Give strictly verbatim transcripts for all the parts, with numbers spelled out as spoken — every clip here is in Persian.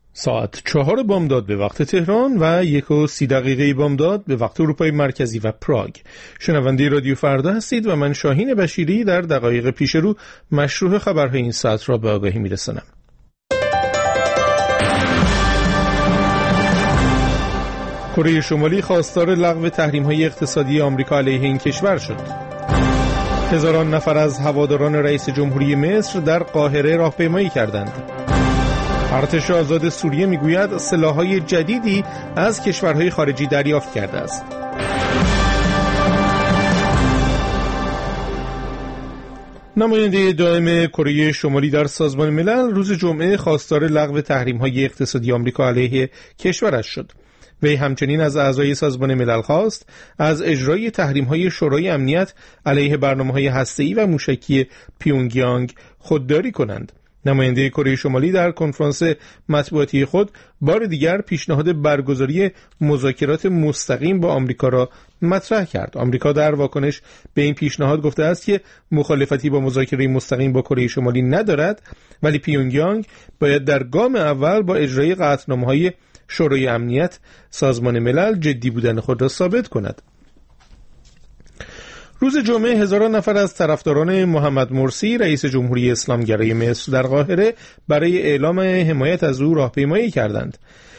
ساعت چهار بامداد به وقت تهران و یک و سی دقیقه بامداد به وقت اروپای مرکزی و پراگ. شنونده رادیو فردا هستید و من شاهین بشیری در دقایق پیش رو مشروع خبرهای این ساعت را به آگاهی میرسانم. کره شمالی خواستار لغو تحریم‌های اقتصادی آمریکا علیه این کشور شد. هزاران نفر از هواداران رئیس جمهوری مصر در قاهره راهپیمایی کردند. ارتش آزاد سوریه میگوید سلاح‌های جدیدی از کشورهای خارجی دریافت کرده است. نماینده دائم کره شمالی در سازمان ملل روز جمعه خواستار لغو تحریم‌های اقتصادی آمریکا علیه کشورش شد. وی همچنین از اعضای سازمان ملل خواست از اجرای تحریم‌های شورای امنیت علیه برنامه‌های هسته‌ای و موشکی پیونگیانگ خودداری کنند. نماینده کره شمالی در کنفرانس مطبوعاتی خود بار دیگر پیشنهاد برگزاری مذاکرات مستقیم با آمریکا را مطرح کرد. آمریکا در واکنش به این پیشنهاد گفته است که مخالفتی با مذاکره مستقیم با کره شمالی ندارد، ولی پیونگیانگ باید در گام اول با اجرای قطعنامه‌های شورای امنیت سازمان ملل جدی بودن خود را ثابت کند. روز جمعه هزاران نفر از طرفداران محمد مرسی رئیس جمهوری اسلامگرای مصر در قاهره برای اعلام حمایت از او راهپیمایی کردند.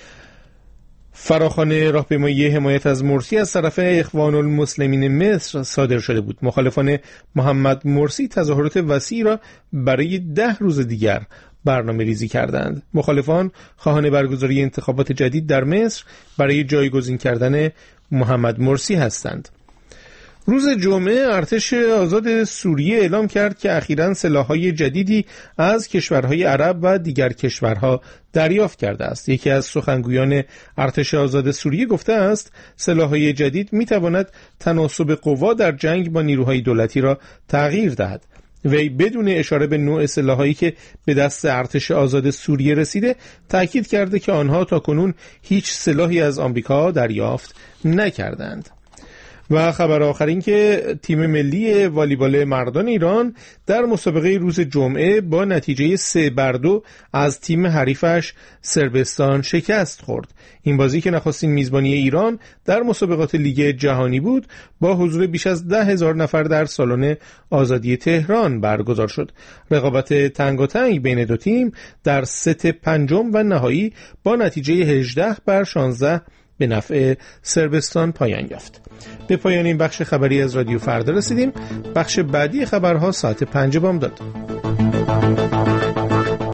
فراخوان راهپیمایی حمایت از مرسی از طرف اخوان المسلمین مصر صادر شده بود. مخالفان محمد مرسی تظاهرات وسیعی را برای ده روز دیگر برنامه ریزی کردند. مخالفان خواهان برگزاری انتخابات جدید در مصر برای جایگزین کردن محمد مرسی هستند. روز جمعه ارتش آزاد سوریه اعلام کرد که اخیراً سلاح‌های جدیدی از کشورهای عرب و دیگر کشورها دریافت کرده است. یکی از سخنگویان ارتش آزاد سوریه گفته است سلاح‌های جدید می‌تواند تناسب قوا در جنگ با نیروهای دولتی را تغییر دهد. وی بدون اشاره به نوع سلاح‌هایی که به دست ارتش آزاد سوریه رسیده تأکید کرده که آنها تاکنون هیچ سلاحی از آمریکا دریافت نکردند. و خبر آخر این که تیم ملی والیبال مردان ایران در مسابقه روز جمعه با نتیجه سه بر دو از تیم حریفش صربستان شکست خورد. این بازی که نخستین میزبانی ایران در مسابقات لیگ جهانی بود با حضور بیش از ده هزار نفر در سالن آزادی تهران برگزار شد. رقابت تنگاتنگ بین دو تیم در ست پنجم و نهایی با نتیجه هجده بر شانزده به نفع صربستان پایان یافت. به پایان این بخش خبری از رادیو فردا رسیدیم. بخش بعدی خبرها ساعت پنج بامداد.